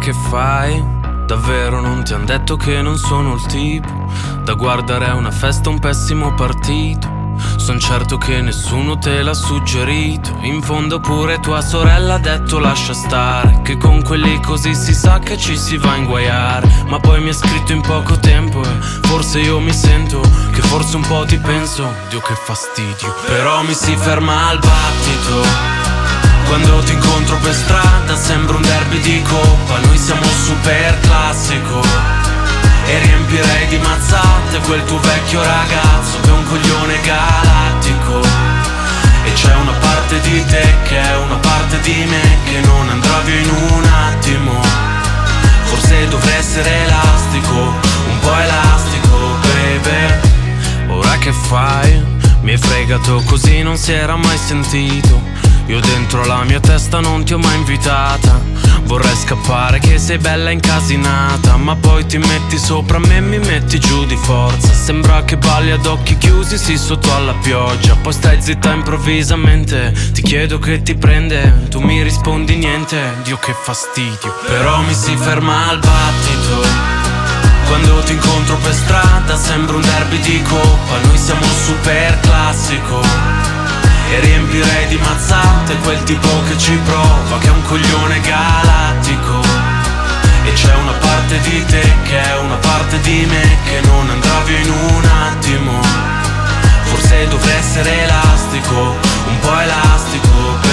che fai? Davvero non ti han detto che non sono il tipo da guardare a una festa un pessimo partito? Son certo che nessuno te l'ha suggerito. In fondo pure tua sorella ha detto lascia stare, che con quelli così si sa che ci si va a inguaiare. Ma poi mi ha scritto in poco tempo e forse io mi sento che forse un po' ti penso. Dio che fastidio. Però mi si ferma al battito quando ti incontro per strada, sembra un derby di coppa. Noi siamo super classico e riempirei di mazzate quel tuo vecchio ragazzo che è un coglione galattico. E c'è una parte di te che è una parte di me che non andrà via in un attimo. Forse dovrei essere elastico, un po' elastico, baby. Ora che fai? Mi hai fregato così, non si era mai sentito. Io dentro la mia testa non ti ho mai invitata. Vorrei scappare che sei bella incasinata, ma poi ti metti sopra me e mi metti giù di forza. Sembra che balli ad occhi chiusi, sì, sotto alla pioggia. Poi stai zitta improvvisamente, ti chiedo che ti prende, tu mi rispondi niente. Dio che fastidio. Però mi si ferma al battito quando ti incontro per strada, sembra un derby di coppa. Noi siamo super classico e riempirei di mazzate quel tipo che ci prova, che è un coglione galattico. E c'è una parte di te che è una parte di me che non andrà via in un attimo. Forse dovrei essere elastico, un po' elastico,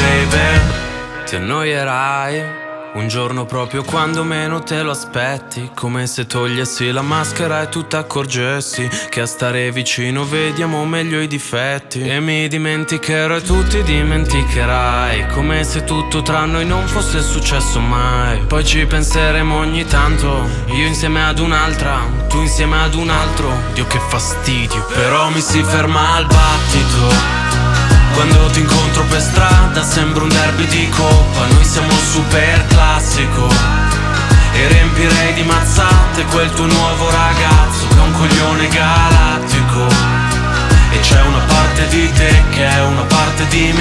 baby. Ti annoierai un giorno proprio quando meno te lo aspetti, come se togliessi la maschera e tu t'accorgessi che a stare vicino vediamo meglio i difetti. E mi dimenticherò e tu ti dimenticherai, come se tutto tra noi non fosse successo mai. Poi ci penseremo ogni tanto, io insieme ad un'altra, tu insieme ad un altro. Dio che fastidio. Però mi si ferma al battito quando ti incontro per strada, sembra un derby di coppa. Noi siamo super classico e riempirei di mazzate quel tuo nuovo ragazzo che è un coglione galattico. E c'è una parte di te che è una parte di me